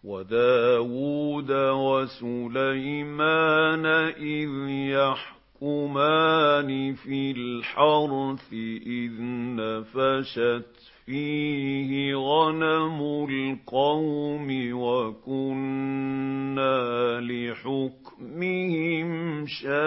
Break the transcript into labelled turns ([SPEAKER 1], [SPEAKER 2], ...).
[SPEAKER 1] وَدَاوُودَ وَسُلَيْمَانَ إِذْ يَحْكُمَانِ فِي الْحَرْثِ إِذْ نَفَشَتْ فِيهِ غَنَمُ الْقَوْمِ وَكُنَّا لِحُكْمِهِمْ شَاهِدِينَ